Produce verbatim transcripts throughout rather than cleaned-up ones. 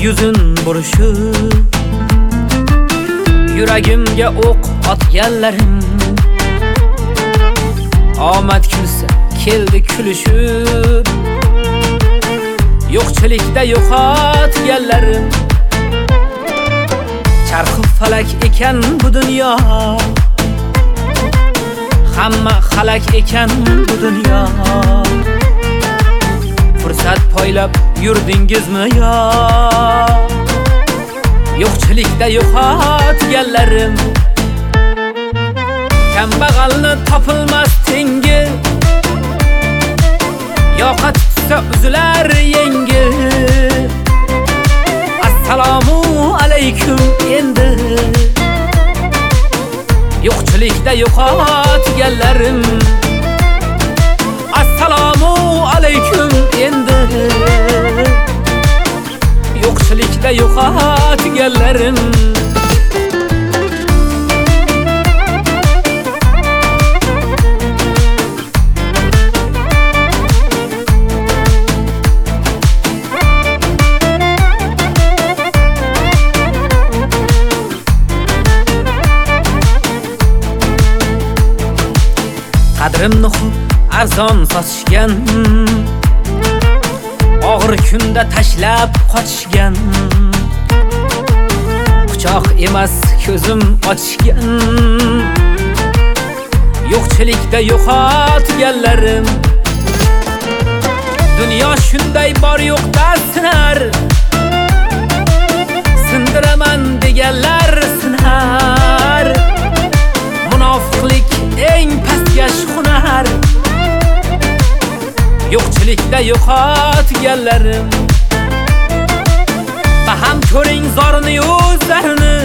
yuzin burishib, yuragimga o'q otganlarim, omad kulsa keldi kulishib, yo'qchilikda yo'qotganlarim. Charxi falak ekan bu dunyo, hamma xalak ekan bu dunyo. Fursat poylab yurdingizmi yo? Yo'qchilikda yo'qotganlarim. Kambag'alni topilmas tengi, yoqa tutsa uzilar yengi. Assalomu alaykum endi, yo'qchilikda yo'qotganlarim. Assalomu alaykum endi, yo'qchilikda yo'qotganlarim. Qadrimni xub arzon sotishgan, og'ir kunda tashlab qochishgan. Quchoq emas ko'zim ochishgan, yo'qchilikda yo'qotganlarim. Dunyo shunday bor yo'qda sinar, sindiraman deganlar sinar. Munofiqlik eng pastkash hunar, yo'qchilikda yo'qotganlarim. Baham ko'ring zorni o'zlarini,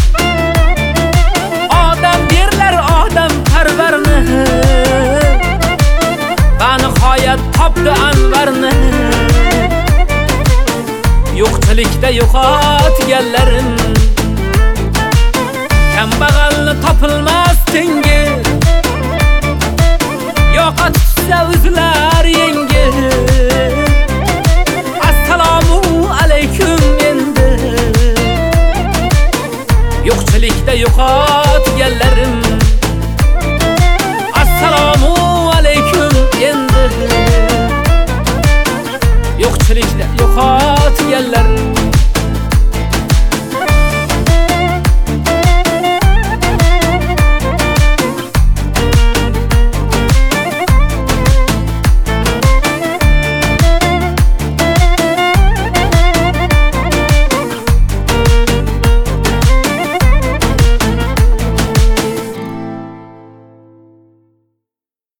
odam derlar odam parvarni. Va nihoyat topdi anvarni, yo'qchilikda yo'qotganlarim. Kambag'alni topilmas tengi, yoqa tutsa uzilar